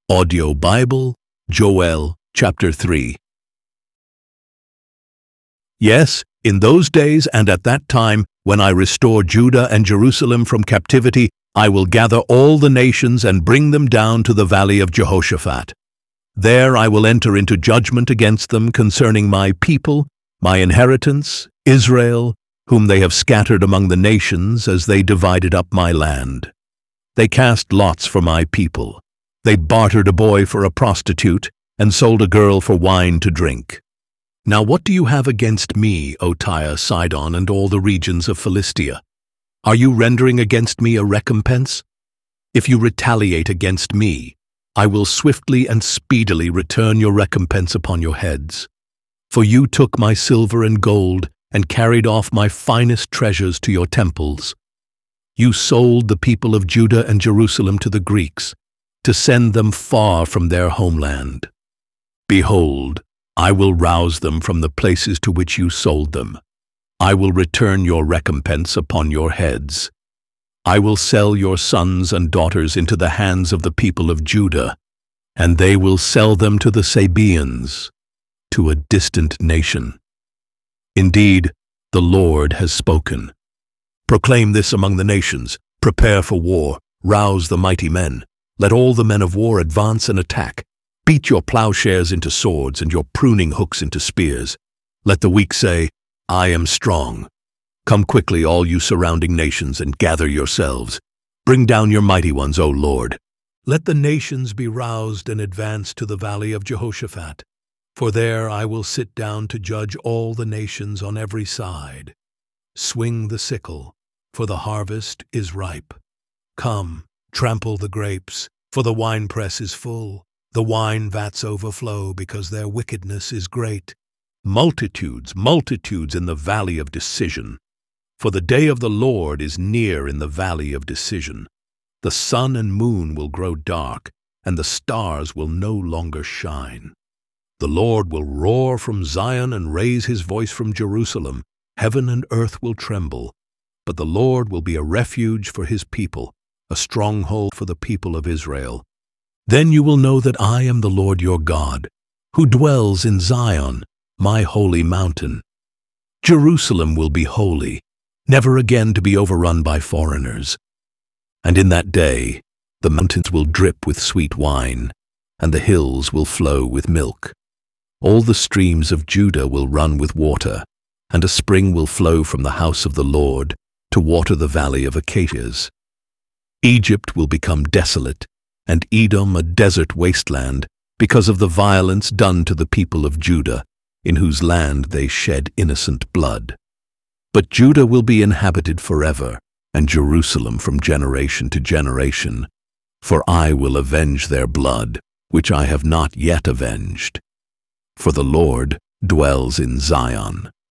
Audio Bible, Joel, chapter 3. Yes, in those days and at that time, when I restore Judah and Jerusalem from captivity, I will gather all the nations and bring them down to the valley of Jehoshaphat. There I will enter into judgment against them concerning my people, my inheritance, Israel, whom they have scattered among the nations as they divided up my land. They cast lots for my people. They bartered a boy for a prostitute and sold a girl for wine to drink. Now what do you have against me, O Tyre, Sidon, and all the regions of Philistia? Are you rendering against me a recompense? If you retaliate against me, I will swiftly and speedily return your recompense upon your heads. For you took my silver and gold and carried off my finest treasures to your temples. You sold the people of Judah and Jerusalem to the Greeks, to send them far from their homeland. Behold, I will rouse them from the places to which you sold them. I will return your recompense upon your heads. I will sell your sons and daughters into the hands of the people of Judah, and they will sell them to the Sabaeans, to a distant nation. Indeed, the Lord has spoken. Proclaim this among the nations, prepare for war, rouse the mighty men. Let all the men of war advance and attack. Beat your plowshares into swords and your pruning hooks into spears. Let the weak say, I am strong. Come quickly, all you surrounding nations, and gather yourselves. Bring down your mighty ones, O Lord. Let the nations be roused and advance to the valley of Jehoshaphat. For there I will sit down to judge all the nations on every side. Swing the sickle, for the harvest is ripe. Come, trample the grapes, for the winepress is full. The wine vats overflow because their wickedness is great. Multitudes, multitudes in the valley of decision. For the day of the Lord is near in the valley of decision. The sun and moon will grow dark, and the stars will no longer shine. The Lord will roar from Zion and raise his voice from Jerusalem. Heaven and earth will tremble, but the Lord will be a refuge for his people, a stronghold for the people of Israel. Then you will know that I am the Lord your God, who dwells in Zion, my holy mountain. Jerusalem will be holy, never again to be overrun by foreigners. And in that day, the mountains will drip with sweet wine, and the hills will flow with milk. All the streams of Judah will run with water, and a spring will flow from the house of the Lord to water the valley of acacias. Egypt will become desolate, and Edom a desert wasteland, because of the violence done to the people of Judah, in whose land they shed innocent blood. But Judah will be inhabited forever, and Jerusalem from generation to generation, for I will avenge their blood, which I have not yet avenged. For the Lord dwells in Zion.